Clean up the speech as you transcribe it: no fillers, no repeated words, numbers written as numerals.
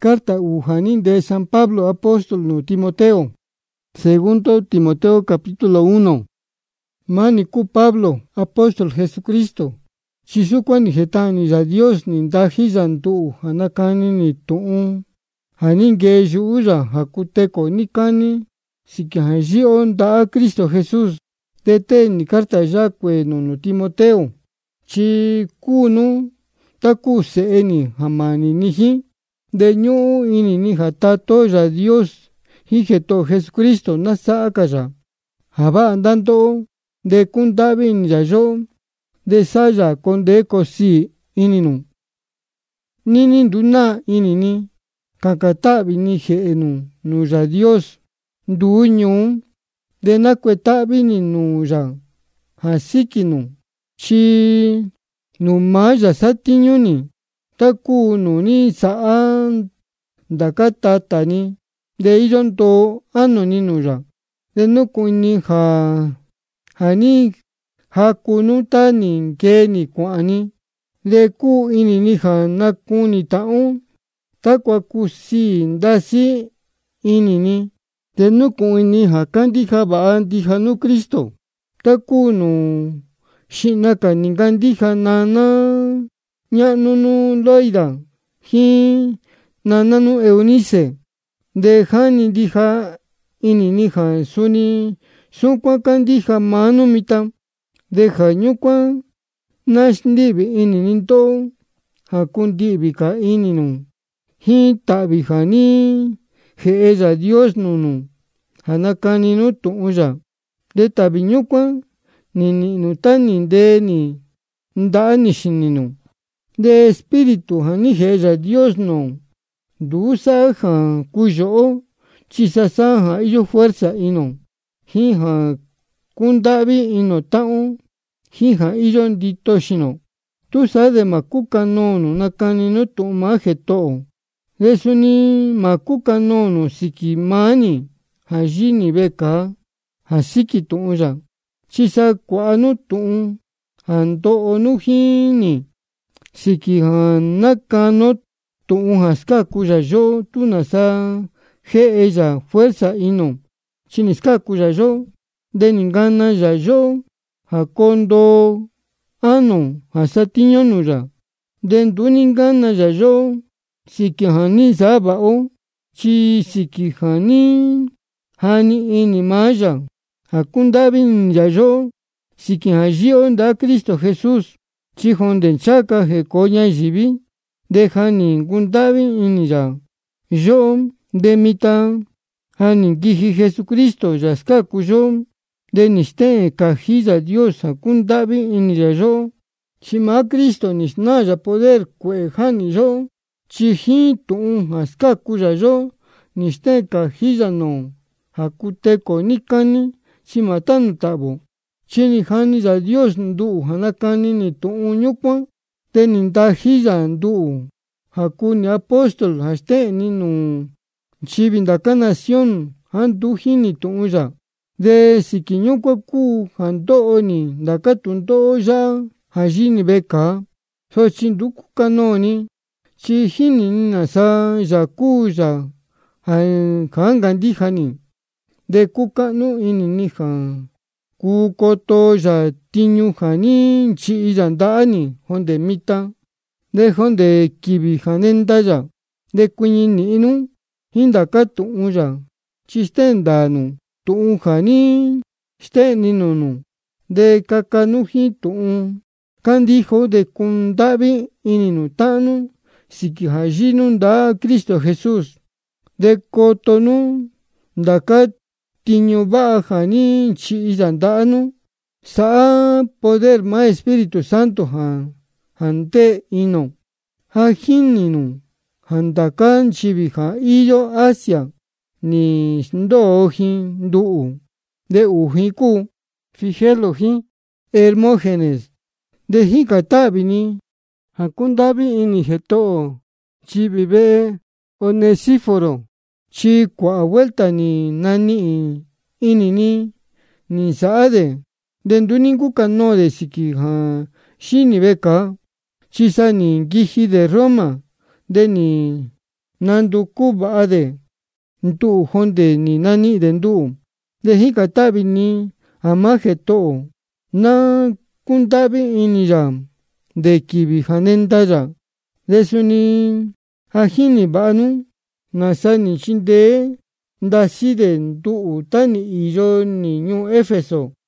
Carta ujanin de San Pablo apóstol no Timoteo. Segundo Timoteo capítulo 1. Maniku Pablo apóstol Jesucristo. Chisukwani jetani ya Dios ni ndajizan tu hanakani ni tuun. Haninge yuuya hakuteko nikani. Sikihajio nda Cristo Jesús. Tete ni carta yakwe no Timoteo. Chikunu taku seeni hamani nihi. De ñu ini ni hatato ya Dios hijeto Jesucristo nasa akaya. Haba andando de kundabi ni yayo de saya konde kosi ininu. Nini nduna inini kakatabi ni jeenu nu ya Dios nduñu de nakwetabi ni nu ya hasikinu chi nu maya satiñuni. Taku nuni saan dakatatani de iyon to anoni nuya de no kuni hani hakunuta ni keni kwani de ku ini ni na kuni taun takwa kusi ndasi ini ni de no kuni kandi bandi hanu Cristo taku nu shinaka ningandi nana ñanunu loida hi nananu Eunice de hani dija ini nija suni sunkwa kandija manu mita deja ñukwa nashndibi ini ninto hakundibi ka ininu hi tabi hani jeeya Dios nunu hanakani nu tuuya de tabi ñukwa ni nutani de ni ndani shininu de espíritu hani jeya Dios no dusa ha kuyo chisasa ha iyo fuerza ino hi ha kundabi ino tao hi ha iyo ndito shino tu sa de makuka no nakani no tumaje to lesuni makuka no sikimani ha jini beka ha siki tuya chisa kwanu tu hando onu hini Siki nakano tu haska kuya yo tu nasa je ella fuerza ino chiniska kuya yo de ningana ya yo hakondo ano hasatiño nuya de du ningana ya yo siki hani sabao chi siki hani ini maya hakundabi ya yo siki hajio nda Cristo Jesús Chihon de chaka he koña jibi deja ningún dabi iniya. Yo de mita hani giji Jesucristo yaska kuyo de niste kajilla Dios hakun dabi iniya yo. Chima Cristo nisnaya poder kwe hani yo. Chihi tuun haska kuya yo niste kajilla no hakute konikani chimatanu tabo. Chini hani ya Dios ndu hanakani ni tuuñukwa te nindajiya ndu hakuni apóstol haste ni nu chibindaka nación handu hini tuuya de sikiñukwa ku hando ni ndakatundo ya hajini beka so chinduku kanoni chi hini ni nasa ya kuya hangandijani de kukanu ini nija Kukoto ya tiñu hani chi yandani honde mita de honde kibi hanenda ya de kuñi ni inu hindaka tuun ya chistendanu tuun hani steni nunu de kakanu hi tuun kandijo de kundabi ininu tanu sikihajinu nda Cristo Jesús de kotonu ndaka tiño baja ni chi yandanu sa poder ma Espíritu Santo hante ino hajininu handakan chibija iyo Asia ni ndoji ndu de ujiku fijeloji Hermógenes de hikatabini hakundabi ini jeto chibibe Onesíforo chi kwa vuelta ni nani ini ni saade dendu ninku kano de siki shini beka chisa ni giji de Roma de ni nanduku va'a de ntu'u jonde ni nani de ntu'u. De jikatavi ni ama Jeto'o na kundavi ini ya de kivi janenda ya. De suni jajini va'a nu nasa ni chindee ndasi de ntu'u ta ni iyo ni ñuu Éfeso